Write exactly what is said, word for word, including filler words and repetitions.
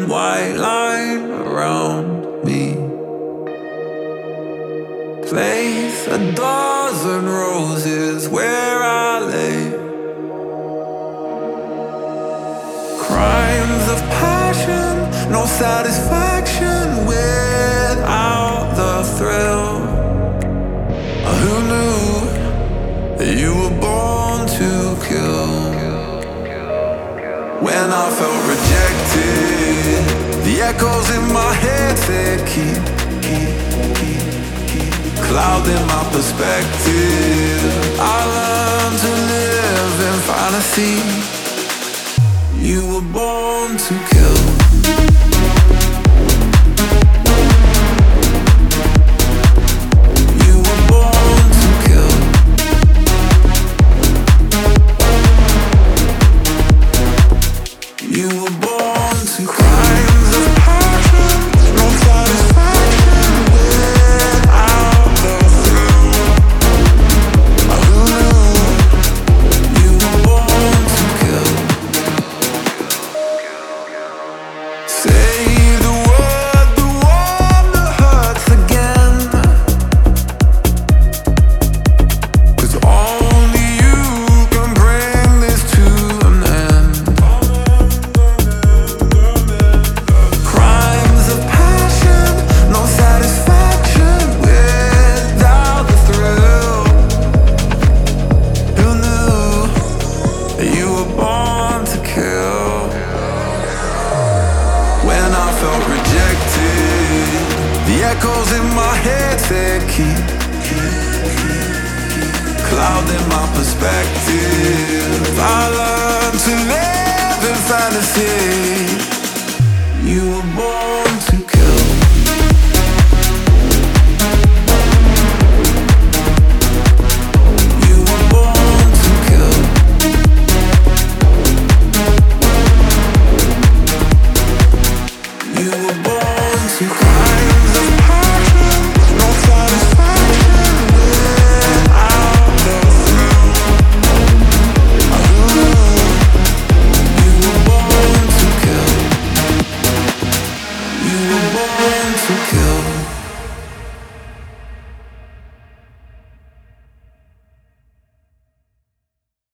white line around me. Place a dozen roses where I lay. Crimes of passion, no satisfaction without the thrill. Who knew that you were born to kill? When I felt rejected, the echoes in my head said keep, keep, keep, keep clouding my perspective. I learned to live in fantasy. You were born to kill. You were born to crimes of passion, no satisfaction without the thrill. Who knew you were born to kill? Say the word, the one that hurts again. 'Cause only you can bring this to an end. The echoes in my head said keep, keep, keep, keep clouding my perspective. I learned to live in fantasy. You were born